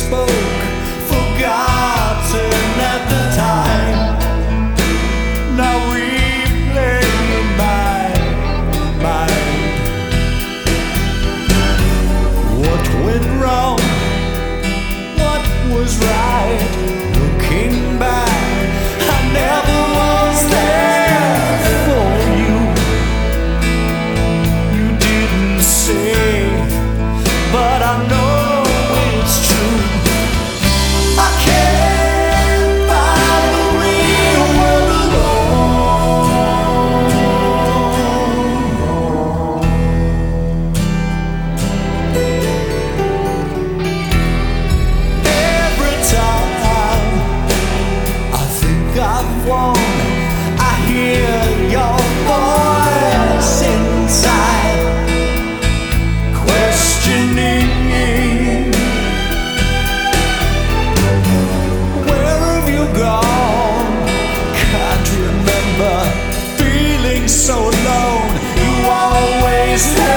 spoke, forgotten at the time. Now replay in my mind. What went wrong? What was right? Looking back, I never was there for you. You didn't say, but I know it's true. I can't find the real world alone. Every time I think I've won, I hear your voice inside, questioning. Where have you gone? Can't remember, feeling so alone. You always